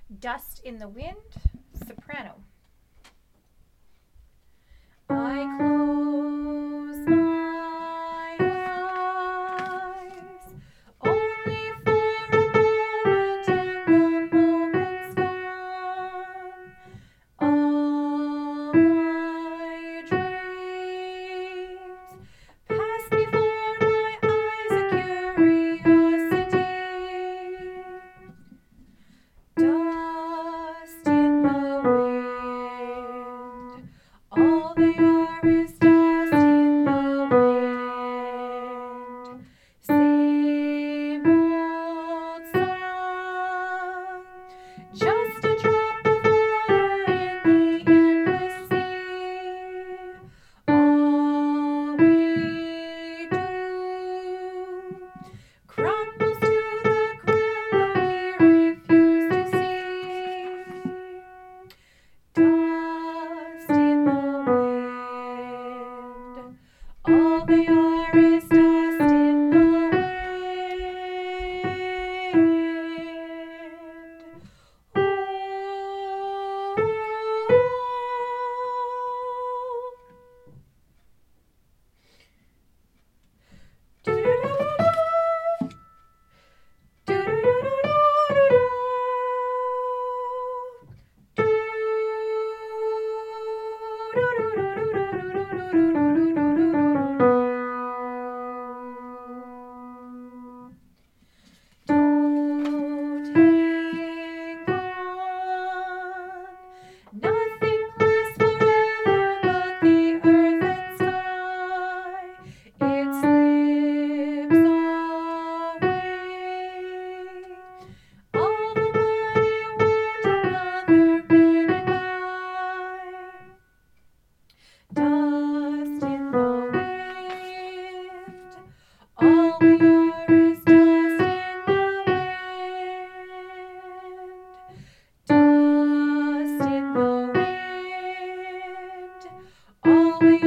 Dust in the wind, soprano. I close my eyes only for a moment, and the moment's gone. All my dreams pass before my eyes, a curiosity. Dust in the wind, all they are is dust in the wind. Same old song, just a drop of water in the endless sea. All we do crumbles to the ground, though we refuse to see. Dust in the wind, all they are is dust in the wind. Don't hang on, nothing lasts forever but the earth and sky. It slips away. All the money won't another minute buy. Dust in the wind, all we are is dust in the wind. Dust in the wind, all we